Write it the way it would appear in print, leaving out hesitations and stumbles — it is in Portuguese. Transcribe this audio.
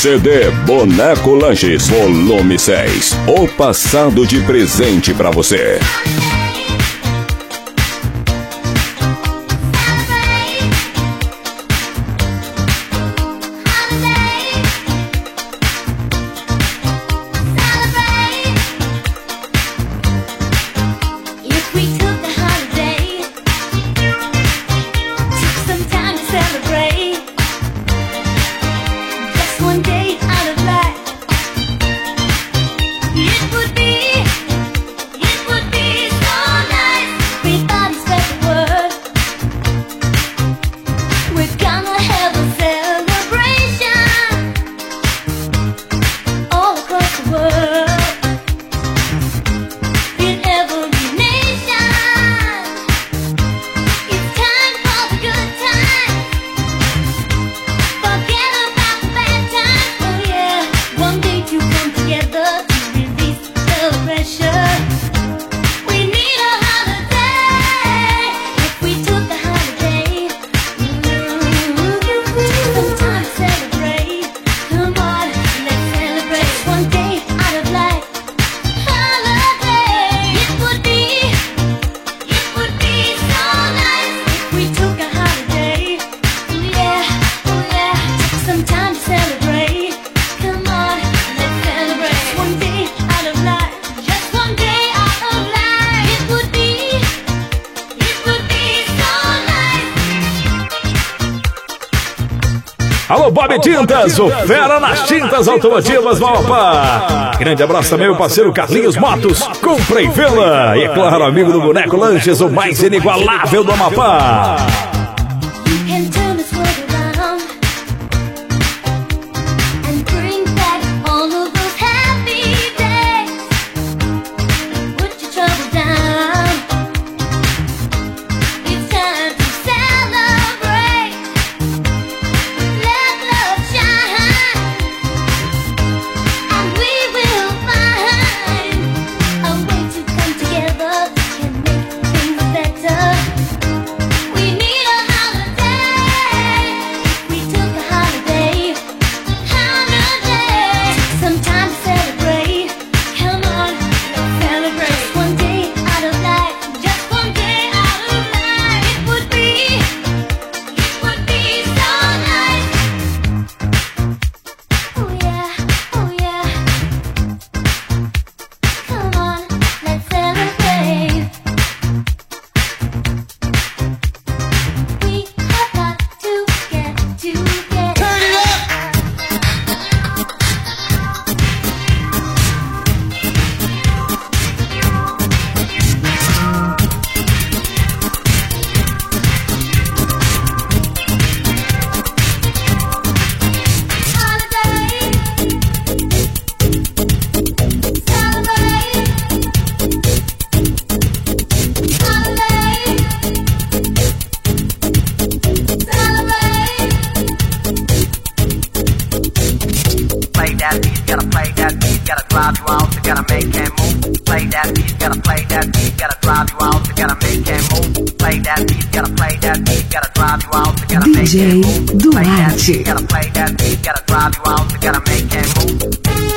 CD Boneco Lanches, volume 6. O passado de presente pra você. Alô, Bob Tintas, o fera nas tintas automotivas do Amapá. Grande abraço também ao parceiro Carlinhos Motos, compra e vê-la. E é claro, amigo do Boneco Lanches, o mais inigualável do Amapá. DJ Duarte. Gotta play that beat, gotta drive you out, gotta make it move.